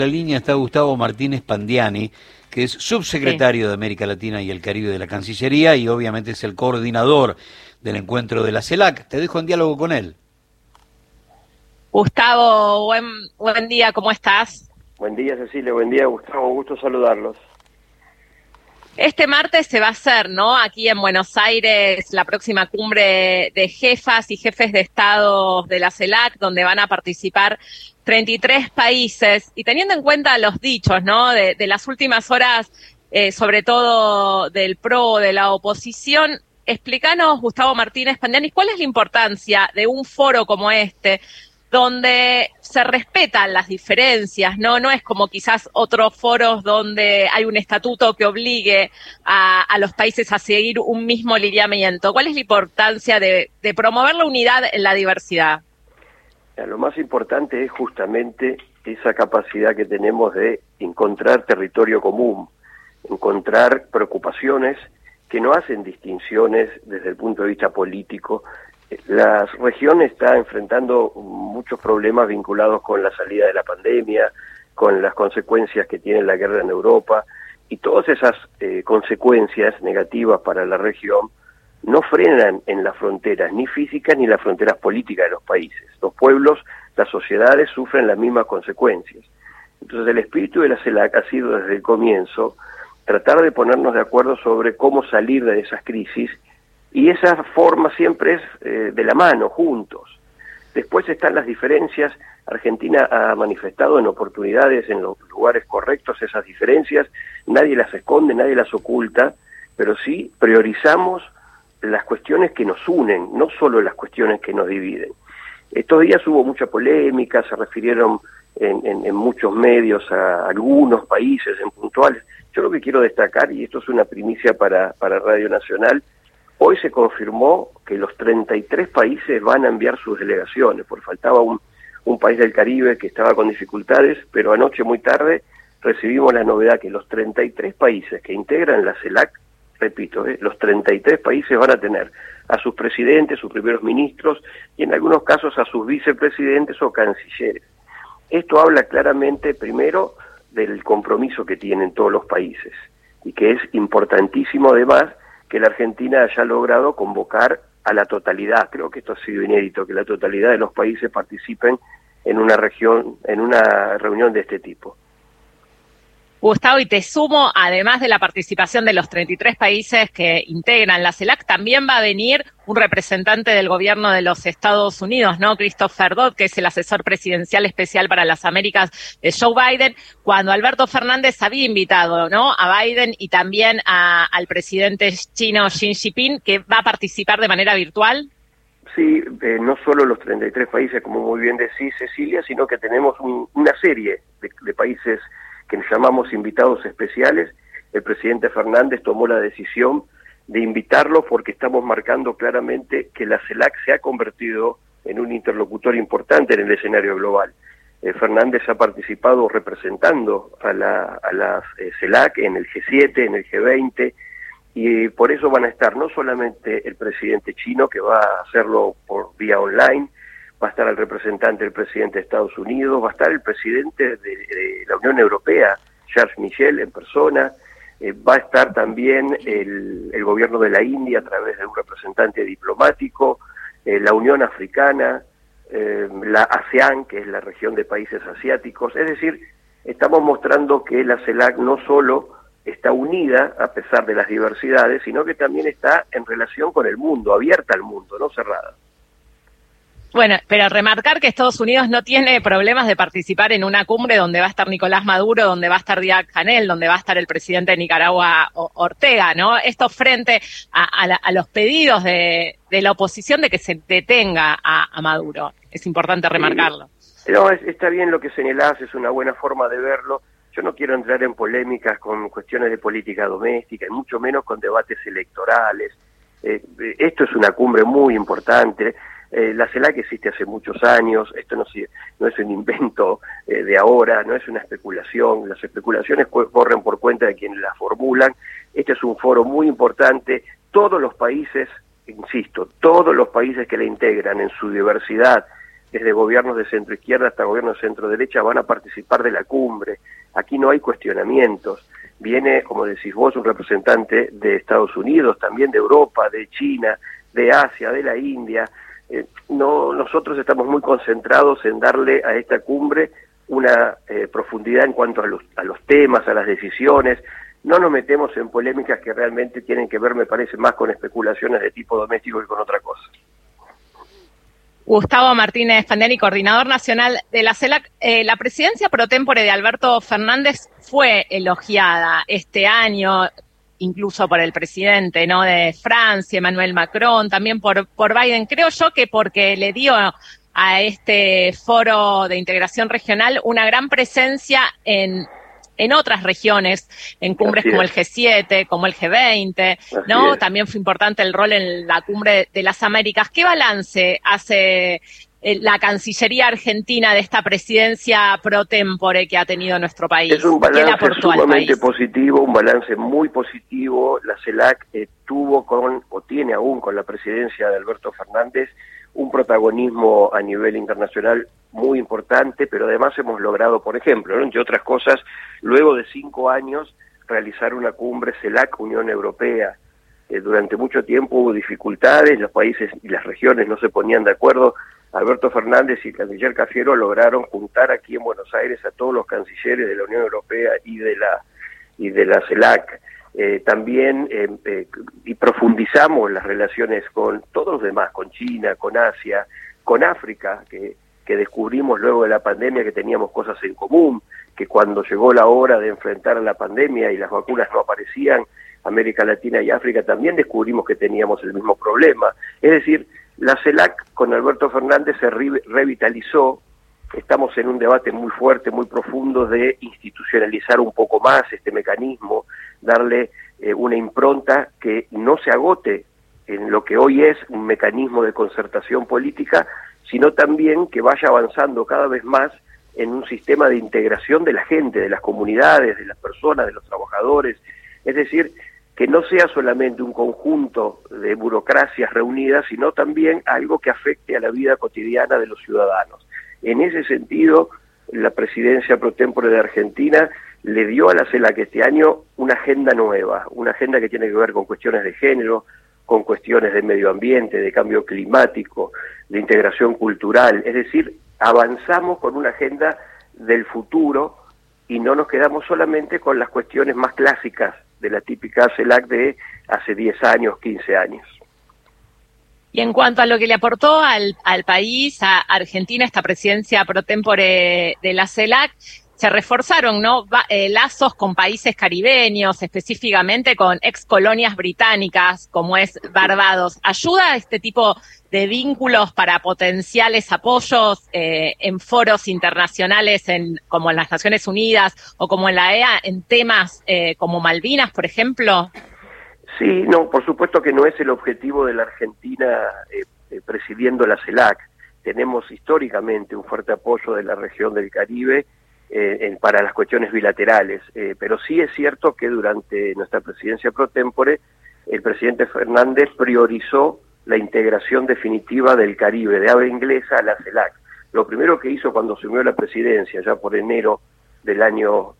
La línea está Gustavo Martínez Pandiani, que es subsecretario de América Latina y el Caribe de la Cancillería y obviamente es el coordinador del encuentro de la CELAC. Te dejo en diálogo con él. Gustavo, buen día, ¿cómo estás? Buen día, Cecilia, buen día, Gustavo, gusto saludarlos. Este martes se va a hacer, ¿no? Aquí en Buenos Aires, la próxima cumbre de jefas y jefes de Estado de la CELAC, donde van a participar 33 países. Y teniendo en cuenta los dichos, ¿no? De las últimas horas, sobre todo del PRO, de la oposición, explícanos, Gustavo Martínez Pandiani, ¿cuál es la importancia de un foro como este, donde se respetan las diferencias, ¿no? No es como quizás otros foros donde hay un estatuto que obligue a los países a seguir un mismo lineamiento. ¿Cuál es la importancia de promover la unidad en la diversidad? Lo más importante es justamente esa capacidad que tenemos de encontrar territorio común, encontrar preocupaciones que no hacen distinciones desde el punto de vista político. La región está enfrentando muchos problemas vinculados con la salida de la pandemia, con las consecuencias que tiene la guerra en Europa, y todas esas consecuencias negativas para la región no frenan en las fronteras, ni físicas ni las fronteras políticas de los países. Los pueblos, las sociedades sufren las mismas consecuencias. Entonces el espíritu de la CELAC ha sido desde el comienzo tratar de ponernos de acuerdo sobre cómo salir de esas crisis, y esa forma siempre es de la mano, juntos. Después están las diferencias. Argentina ha manifestado en oportunidades, en los lugares correctos, esas diferencias. Nadie las esconde, nadie las oculta, pero sí priorizamos las cuestiones que nos unen, no solo las cuestiones que nos dividen. Estos días hubo mucha polémica, se refirieron en muchos medios a algunos países en puntuales. Yo lo que quiero destacar, y esto es una primicia para Radio Nacional, hoy se confirmó que los 33 países van a enviar sus delegaciones, porque faltaba un país del Caribe que estaba con dificultades, pero anoche muy tarde recibimos la novedad que los 33 países que integran la CELAC, repito, los 33 países van a tener a sus presidentes, sus primeros ministros y en algunos casos a sus vicepresidentes o cancilleres. Esto habla claramente, primero, del compromiso que tienen todos los países y que es importantísimo además que la Argentina haya logrado convocar a la totalidad. Creo que esto ha sido inédito, que la totalidad de los países participen en una reunión de este tipo. Gustavo, y te sumo, además de la participación de los 33 países que integran la CELAC, también va a venir un representante del gobierno de los Estados Unidos, ¿no? Christopher Dodd, que es el asesor presidencial especial para las Américas de Joe Biden, cuando Alberto Fernández había invitado, ¿no?, a Biden y también al presidente chino Xi Jinping, que va a participar de manera virtual. Sí, no solo los 33 países, como muy bien decís, Cecilia, sino que tenemos una serie de países que nos llamamos invitados especiales. El presidente Fernández tomó la decisión de invitarlos porque estamos marcando claramente que la CELAC se ha convertido en un interlocutor importante en el escenario global. Fernández ha participado representando a la CELAC en el G7, en el G20, y por eso van a estar no solamente el presidente chino, que va a hacerlo por vía online, va a estar el representante del presidente de Estados Unidos, va a estar el presidente de la Unión Europea, Charles Michel, en persona, va a estar también el gobierno de la India a través de un representante diplomático, la Unión Africana, la ASEAN, que es la región de países asiáticos. Es decir, estamos mostrando que la CELAC no solo está unida a pesar de las diversidades, sino que también está en relación con el mundo, abierta al mundo, no cerrada. Bueno, pero remarcar que Estados Unidos no tiene problemas de participar en una cumbre donde va a estar Nicolás Maduro, donde va a estar Díaz-Canel, donde va a estar el presidente de Nicaragua, Ortega, ¿no? Esto frente a los pedidos de la oposición de que se detenga a Maduro. Es importante remarcarlo. No, está bien lo que señalás, es una buena forma de verlo. Yo no quiero entrar en polémicas con cuestiones de política doméstica, y mucho menos con debates electorales. Esto es una cumbre muy importante. La CELAC existe hace muchos años, esto no es un invento de ahora, no es una especulación, las especulaciones corren por cuenta de quienes las formulan. Este es un foro muy importante, todos los países, insisto, todos los países que la integran en su diversidad desde gobiernos de centro izquierda hasta gobiernos de centro derecha, van a participar de la cumbre. Aquí no hay cuestionamientos. Viene, como decís vos, un representante de Estados Unidos, también de Europa, de China, de Asia, de la India. Nosotros estamos muy concentrados en darle a esta cumbre una profundidad en cuanto a los temas, a las decisiones. No nos metemos en polémicas que realmente tienen que ver, me parece, más con especulaciones de tipo doméstico que con otra cosa. Gustavo Martínez Pandiani, coordinador nacional de la CELAC. La presidencia pro tempore de Alberto Fernández fue elogiada este año, incluso por el presidente, ¿no?, de Francia, Emmanuel Macron, también por Biden. Creo yo que porque le dio a este foro de integración regional una gran presencia en otras regiones, en cumbres como el G7, como el G20, ¿no? También fue importante el rol en la cumbre de las Américas. ¿Qué balance hace la Cancillería Argentina de esta presidencia pro tempore que ha tenido nuestro país? Es un balance sumamente positivo, un balance muy positivo. La CELAC tuvo tiene aún con la presidencia de Alberto Fernández un protagonismo a nivel internacional muy importante, pero además hemos logrado, por ejemplo, ¿no?, entre otras cosas, luego de 5 años, realizar una cumbre CELAC Unión Europea. Durante mucho tiempo hubo dificultades, los países y las regiones no se ponían de acuerdo. Alberto Fernández y el canciller Cafiero lograron juntar aquí en Buenos Aires a todos los cancilleres de la Unión Europea y de la CELAC. También y profundizamos las relaciones con todos los demás, con China, con Asia, con África, que descubrimos luego de la pandemia que teníamos cosas en común, que cuando llegó la hora de enfrentar a la pandemia y las vacunas no aparecían, América Latina y África también descubrimos que teníamos el mismo problema. Es decir, la CELAC con Alberto Fernández se revitalizó. Estamos en un debate muy fuerte, muy profundo de institucionalizar un poco más este mecanismo, darle una impronta que no se agote en lo que hoy es un mecanismo de concertación política, sino también que vaya avanzando cada vez más en un sistema de integración de la gente, de las comunidades, de las personas, de los trabajadores. Es decir, que no sea solamente un conjunto de burocracias reunidas, sino también algo que afecte a la vida cotidiana de los ciudadanos. En ese sentido, la presidencia pro tempore de Argentina le dio a la CELAC este año una agenda nueva, una agenda que tiene que ver con cuestiones de género, con cuestiones de medio ambiente, de cambio climático, de integración cultural. Es decir, avanzamos con una agenda del futuro y no nos quedamos solamente con las cuestiones más clásicas de la típica CELAC de hace 10 años, 15 años. Y en cuanto a lo que le aportó al país, a Argentina, esta presidencia pro tempore de la CELAC, se reforzaron, ¿no?, lazos con países caribeños, específicamente con ex colonias británicas, como es Barbados. ¿Ayuda este tipo de vínculos para potenciales apoyos en foros internacionales como en las Naciones Unidas o como en la EA, en temas como Malvinas, por ejemplo? Sí, no, por supuesto que no es el objetivo de la Argentina presidiendo la CELAC. Tenemos históricamente un fuerte apoyo de la región del Caribe para las cuestiones bilaterales, pero sí es cierto que durante nuestra presidencia pro tempore el presidente Fernández priorizó la integración definitiva del Caribe, de habla inglesa, a la CELAC. Lo primero que hizo cuando asumió la presidencia, ya por enero del año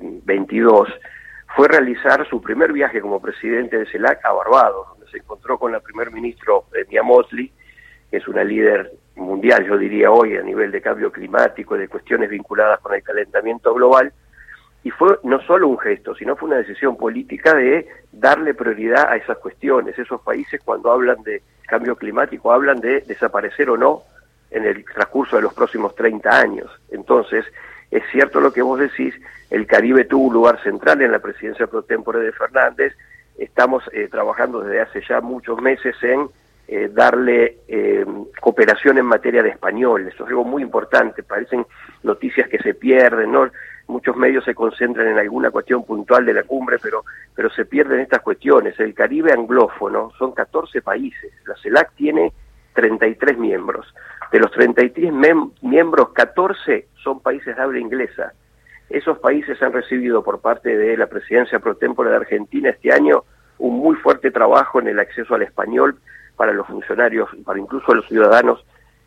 22, fue realizar su primer viaje como presidente de CELAC a Barbados, donde se encontró con la primer ministro Mia Mottley, que es una líder mundial, yo diría hoy, a nivel de cambio climático y de cuestiones vinculadas con el calentamiento global, y fue no solo un gesto, sino fue una decisión política de darle prioridad a esas cuestiones. Esos países, cuando hablan de cambio climático, hablan de desaparecer o no en el transcurso de los próximos 30 años. Entonces, es cierto lo que vos decís, el Caribe tuvo un lugar central en la presidencia pro tempore de Fernández. Estamos trabajando desde hace ya muchos meses en darle cooperación en materia de español. Eso es algo muy importante, parecen noticias que se pierden, ¿no? Muchos medios se concentran en alguna cuestión puntual de la cumbre, pero se pierden estas cuestiones. El Caribe anglófono son 14 países, la CELAC tiene 33 miembros. De los 33 miembros, 14 son países de habla inglesa. Esos países han recibido por parte de la presidencia pro tempore de Argentina este año un muy fuerte trabajo en el acceso al español para los funcionarios, para incluso los ciudadanos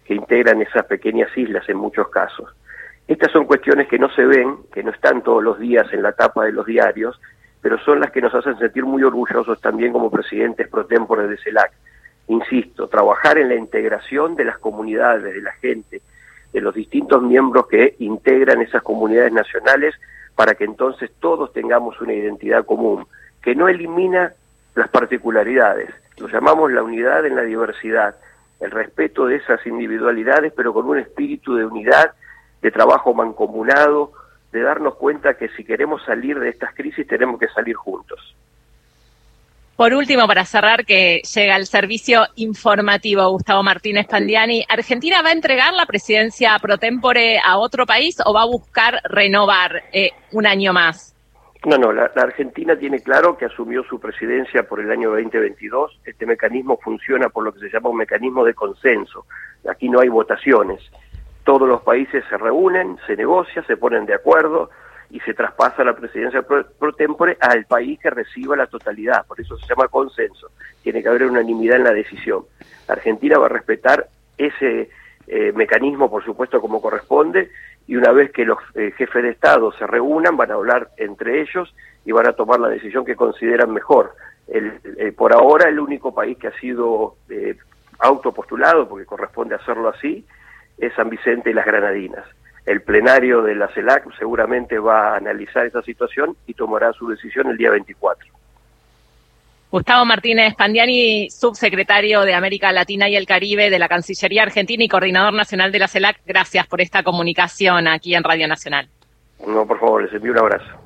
que integran esas pequeñas islas en muchos casos. Estas son cuestiones que no se ven, que no están todos los días en la tapa de los diarios, pero son las que nos hacen sentir muy orgullosos también como presidentes pro tempore de CELAC. Insisto, trabajar en la integración de las comunidades, de la gente, de los distintos miembros que integran esas comunidades nacionales, para que entonces todos tengamos una identidad común, que no elimina las particularidades. Lo llamamos la unidad en la diversidad, el respeto de esas individualidades, pero con un espíritu de unidad, de trabajo mancomunado, de darnos cuenta que si queremos salir de estas crisis tenemos que salir juntos. Por último, para cerrar, que llega el servicio informativo, Gustavo Martínez Pandiani, ¿Argentina va a entregar la presidencia pro tempore a otro país o va a buscar renovar un año más? No, la Argentina tiene claro que asumió su presidencia por el año 2022. Este mecanismo funciona por lo que se llama un mecanismo de consenso. Aquí no hay votaciones. Todos los países se reúnen, se negocia, se ponen de acuerdo y se traspasa la presidencia pro tempore al país que reciba la totalidad. Por eso se llama consenso. Tiene que haber unanimidad en la decisión. Argentina va a respetar ese mecanismo, por supuesto, como corresponde, y una vez que los jefes de Estado se reúnan, van a hablar entre ellos y van a tomar la decisión que consideran mejor. Por ahora, el único país que ha sido autopostulado, porque corresponde hacerlo así, es San Vicente y las Granadinas. El plenario de la CELAC seguramente va a analizar esta situación y tomará su decisión el día 24. Gustavo Martínez Pandiani, subsecretario de América Latina y el Caribe de la Cancillería Argentina y coordinador nacional de la CELAC, gracias por esta comunicación aquí en Radio Nacional. No, por favor, les envío un abrazo.